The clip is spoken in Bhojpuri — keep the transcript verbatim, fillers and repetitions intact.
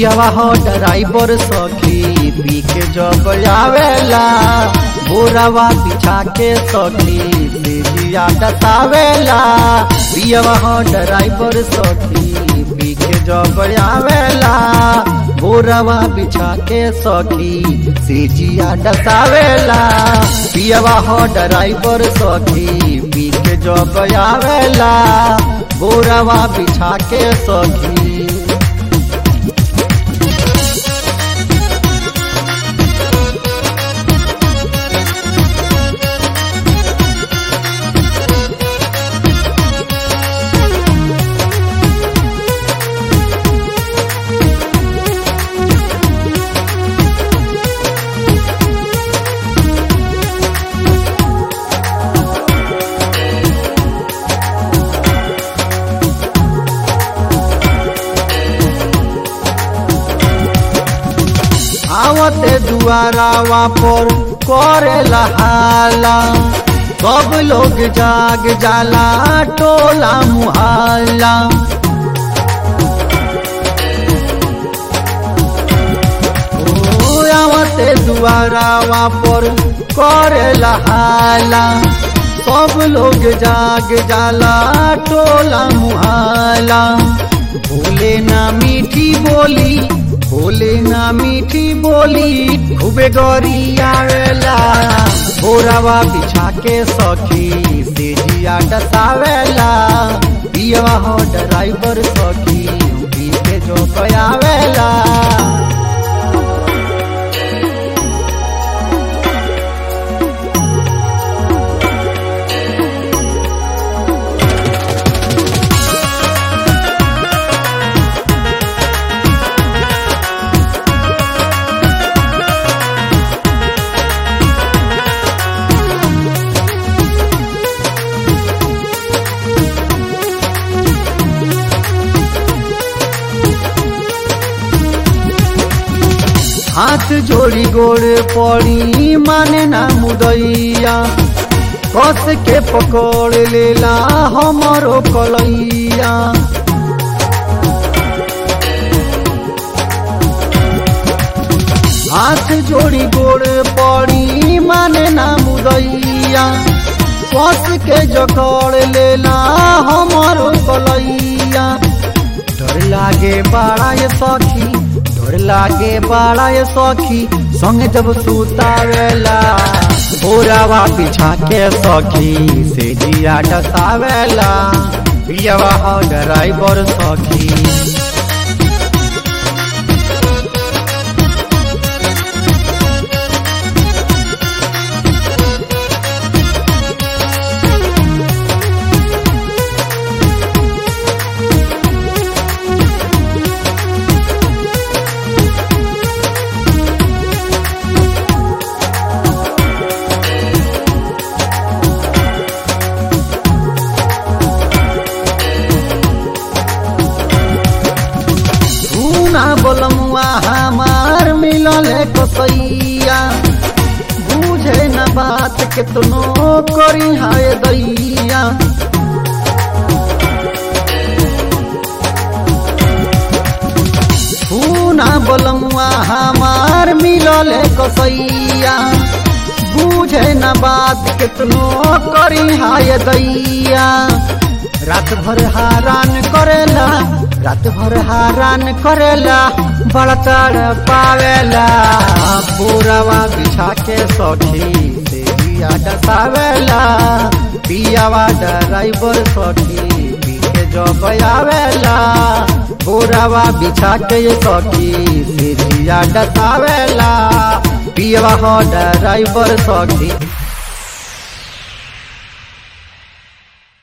पियवा हो ड्राइवर सखी पी के जब आवेला बोरावा बिछा के सखी तेजिया डसावेला। पियवा हो ड्राइवर सखी पी के जब आवेला बोरावा बिछा के सखी तेजिया डसावेला। पियवा हो ड्राइवर सखी पी के जब आवेला बोरावा बिछा के सखी। आवते दुआरावा पर करेला हाला सब लोग जाग जाला टोला मुहल्ला। ओ आवते दुआरावा पर करेला हाला सब लोग जाग जाला टोला मुहल्ला। भूले ना मीठी बोली बोले ना मीठी बोली खूबे गरियावेला बोरावा बिछा के सखी तेजिया डसावेला। पियवा हो ड्राइवर सखी पी के जो आवेला। हाथ जोड़ी गोड़ पड़ी माने ना मुदैया कस के पकड़ लेला हमरो कलैया। हाथ जोड़ी गोड़ पड़ी माने ना मुदैया कस के जकड़ लेला हमरो कलैया। डर लागे बड़ा ये सखी डर लागे बड़ा ये सखी संगे जब सुतावेला बोरावा बिछा के सखी तेजिया डसावेला। पियवा हो ड्राइवर सखी बोलमुआ हमार मिलल कसैया बुझे न बात केतनो करी हाय दैया। खूना बोलमुआ हमार मिलल कसैया बुझे न बात केतनो करी हाय दैया। रात भर हैरान करेला रात भर हैरान करेला बड़ा तड़पावेला बोरावा बिछा के सखी तेजिया डसावेला। पियवा ड्राइवर सखी पी के जब आवेला बोरावा बिछा के सखी तेजिया डसावेला। पियवा हो ड्राइवर सखी